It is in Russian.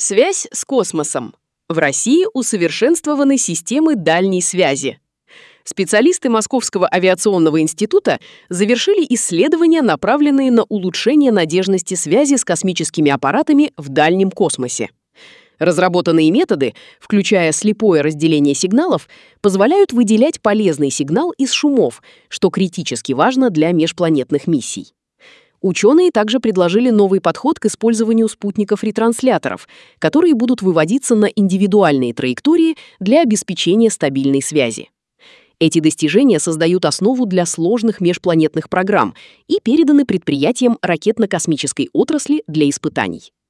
Связь с космосом. В России усовершенствованы системы дальней связи. Специалисты Московского авиационного института завершили исследования, направленные на улучшение надежности связи с космическими аппаратами в дальнем космосе. Разработанные методы, включая слепое разделение сигналов, позволяют выделять полезный сигнал из шумов, что критически важно для межпланетных миссий. Ученые также предложили новый подход к использованию спутников-ретрансляторов, которые будут выводиться на индивидуальные траектории для обеспечения стабильной связи. Эти достижения создают основу для сложных межпланетных программ и переданы предприятиям ракетно-космической отрасли для испытаний.